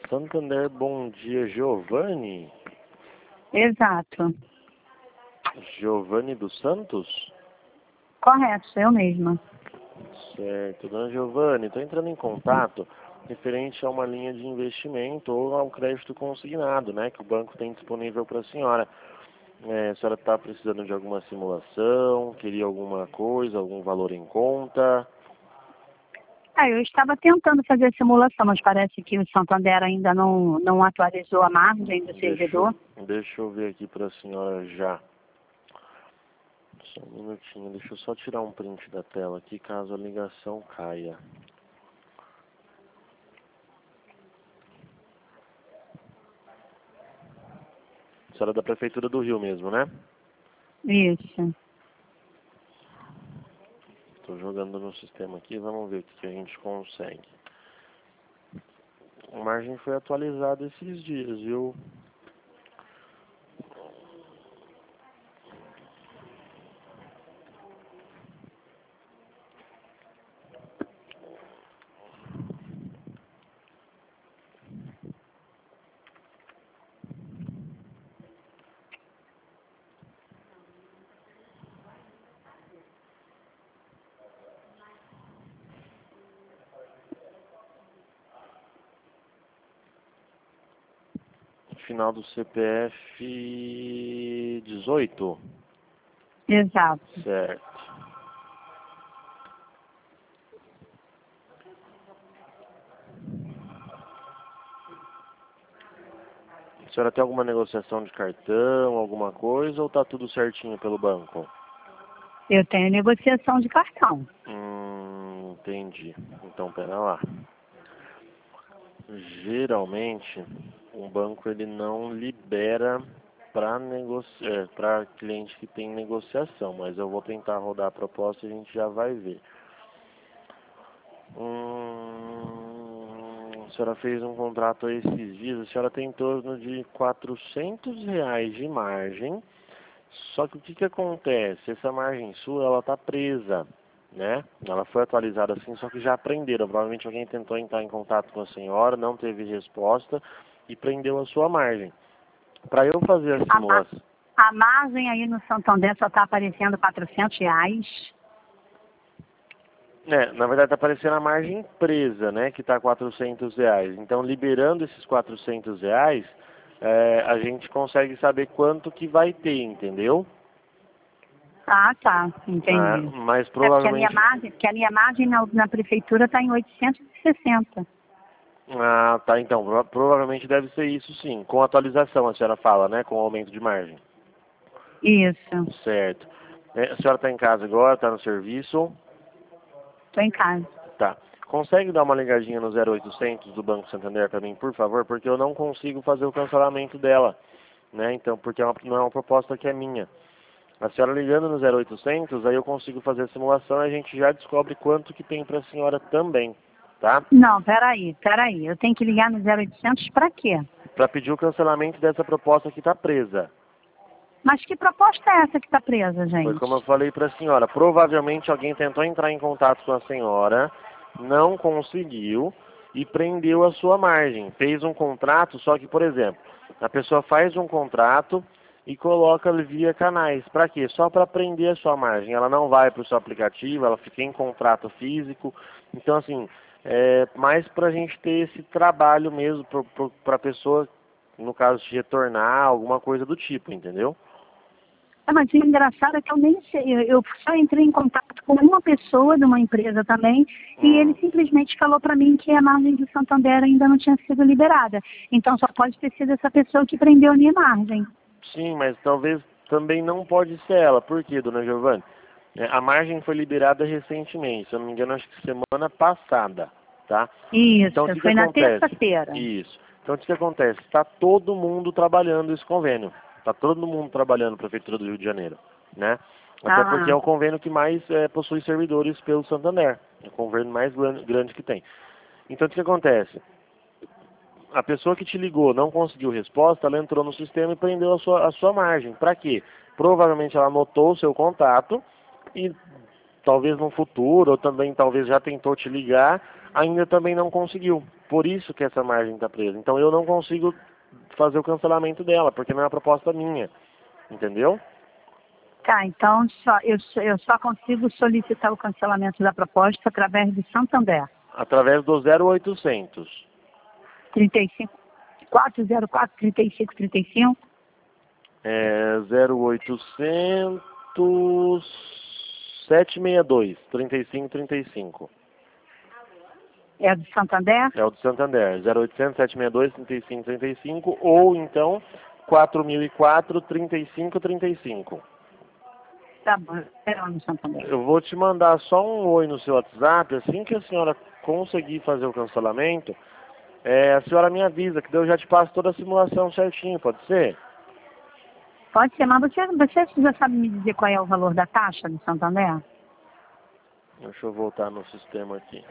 Santander, bom dia, Giovanni? Exato. Giovanni dos Santos? Correto, sou eu mesma. Certo, dona Giovanni, estou entrando em contato referente a uma linha de investimento ou ao crédito consignado, né, que o banco tem disponível para a senhora. A senhora está precisando de alguma simulação, queria alguma coisa, algum valor em conta? Eu estava tentando fazer a simulação, mas parece que o Santander ainda não atualizou a margem do servidor. Deixa eu ver aqui para a senhora já. Só um minutinho, deixa eu só tirar um print da tela aqui, caso a ligação caia. A senhora é da Prefeitura do Rio mesmo, né? Isso. Estou jogando no sistema aqui, vamos ver o que a gente consegue. A margem foi atualizada esses dias, viu? Final do CPF 18. Exato. Certo. A senhora tem alguma negociação de cartão, alguma coisa, ou está tudo certinho pelo banco? Eu tenho negociação de cartão. Entendi. Então, pera lá. Geralmente, um banco ele não libera para cliente que tem negociação, mas eu vou tentar rodar a proposta e a gente já vai ver. A senhora fez um contrato aí esses dias, a senhora tem em torno de R$ 400 de margem, só que o que acontece? Essa margem sua, ela está presa, né? Ela foi atualizada assim, só que já prenderam. Provavelmente alguém tentou entrar em contato com a senhora, não teve resposta e prendeu a sua margem. Para eu fazer a simulação... A margem aí no Santander só está aparecendo R$ 400. Na verdade está aparecendo a margem presa, né? Que está R$ 400. Então, liberando esses R$ 400, a gente consegue saber quanto que vai ter, entendeu? Ah, tá. Entendi. Mas provavelmente... Porque a minha margem na prefeitura está em 860. Ah, tá. Então, provavelmente deve ser isso sim. Com atualização, a senhora fala, né? Com aumento de margem. Isso. Certo. A senhora está em casa agora? Está no serviço? Estou em casa. Tá. Consegue dar uma ligadinha no 0800 do Banco Santander para mim, por favor? Porque eu não consigo fazer o cancelamento dela, né? Então, porque não é uma proposta que é minha. A senhora ligando no 0800, aí eu consigo fazer a simulação e a gente já descobre quanto que tem para a senhora também, tá? Não, peraí. Eu tenho que ligar no 0800 para quê? Para pedir o cancelamento dessa proposta que está presa. Mas que proposta é essa que está presa, gente? Foi como eu falei para a senhora. Provavelmente alguém tentou entrar em contato com a senhora, não conseguiu e prendeu a sua margem. Fez um contrato, só que, por exemplo, a pessoa faz um contrato e coloca via canais. Para quê? Só para prender a sua margem. Ela não vai para o seu aplicativo, ela fica em contrato físico. Então, assim, é mais para a gente ter esse trabalho mesmo para a pessoa, no caso, de retornar, alguma coisa do tipo, entendeu? Mas o engraçado é que eu nem sei, eu só entrei em contato com uma pessoa de uma empresa também, e ele simplesmente falou para mim que a margem do Santander ainda não tinha sido liberada. Então só pode ter sido essa pessoa que prendeu a minha margem. Sim, mas talvez também não pode ser ela. Por quê, dona Giovanni? A margem foi liberada recentemente, se eu não me engano, acho que semana passada, tá? Isso, Então, o que foi na acontece? terça-feira. Isso. Então, o que acontece? Está todo mundo trabalhando esse convênio. Está todo mundo trabalhando na Prefeitura do Rio de Janeiro, né? Até porque é o convênio que mais possui servidores pelo Santander. É o convênio mais grande que tem. Então, o que acontece? A pessoa que te ligou não conseguiu resposta, ela entrou no sistema e prendeu a sua margem. Para quê? Provavelmente ela anotou o seu contato e talvez no futuro, ou também talvez já tentou te ligar, ainda também não conseguiu. Por isso que essa margem está presa. Então eu não consigo fazer o cancelamento dela, porque não é uma proposta minha. Entendeu? Tá, então eu só consigo solicitar o cancelamento da proposta através do Santander. Através do 0800. 35 404 35 35. 0800 762 3535. É do Santander? É o do Santander. 0800 762 3535 ou então 4004 3535. Tá bom, é no Santander. Eu vou te mandar só um oi no seu WhatsApp. Assim que a senhora conseguir fazer o cancelamento, a senhora me avisa, que daí eu já te passo toda a simulação certinho, pode ser? Pode ser, mas você já sabe me dizer qual é o valor da taxa do Santander? Deixa eu voltar no sistema aqui.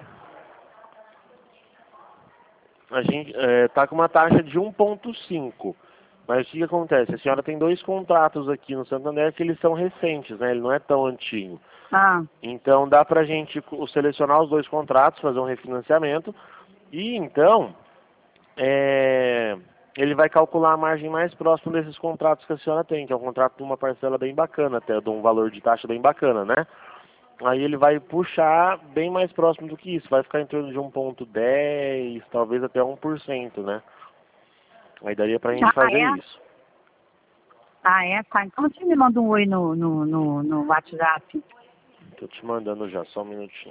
A gente tá com uma taxa de 1,5. Mas o que acontece? A senhora tem 2 contratos aqui no Santander que eles são recentes, né? Ele não é tão antigo. Ah, Então dá pra gente selecionar os 2 contratos, fazer um refinanciamento e então ele vai calcular a margem mais próxima desses contratos que a senhora tem, que é um contrato de uma parcela bem bacana, até de um valor de taxa bem bacana, né? Aí ele vai puxar bem mais próximo do que isso, vai ficar em torno de 1,10, talvez até 1%, né? Aí daria pra gente fazer isso. Ah, é? Tá. Então você me manda um oi no WhatsApp. Tô te mandando já, só um minutinho.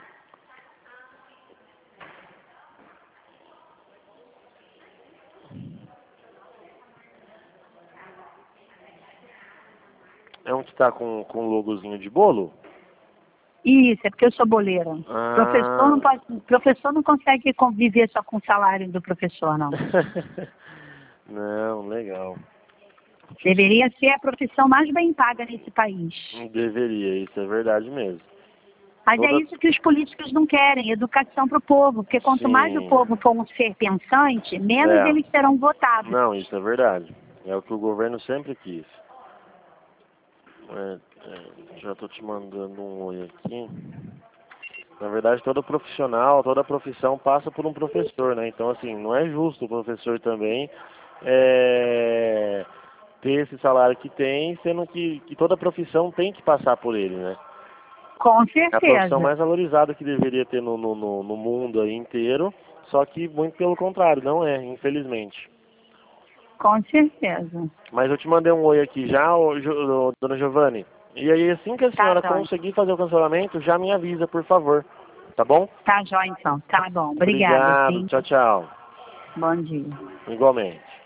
É um que tá com o logozinho de bolo? Isso, é porque eu sou boleira. Ah. Professor não consegue conviver só com o salário do professor, não. Não, legal. Deveria ser a profissão mais bem paga nesse país. Deveria, isso é verdade mesmo. Mas é isso que os políticos não querem, educação para o povo. Porque quanto mais o povo for um ser pensante, menos eles serão votados. Não, isso é verdade. É o que o governo sempre quis. Já estou te mandando um oi aqui. Na verdade, todo profissional, toda profissão passa por um professor, né? Então, assim, não é justo o professor também ter esse salário que tem, sendo que toda profissão tem que passar por ele, né? Com É a profissão certeza. mais valorizada que deveria ter no mundo aí inteiro, só que muito pelo contrário, não é, infelizmente. Com certeza. Mas eu te mandei um oi aqui já, dona Giovanni. E aí, assim que a senhora conseguir fazer o cancelamento, já me avisa, por favor. Tá bom? Tá, jóia, então. Tá bom. Obrigada. Obrigado. Tchau, tchau. Bom dia. Igualmente.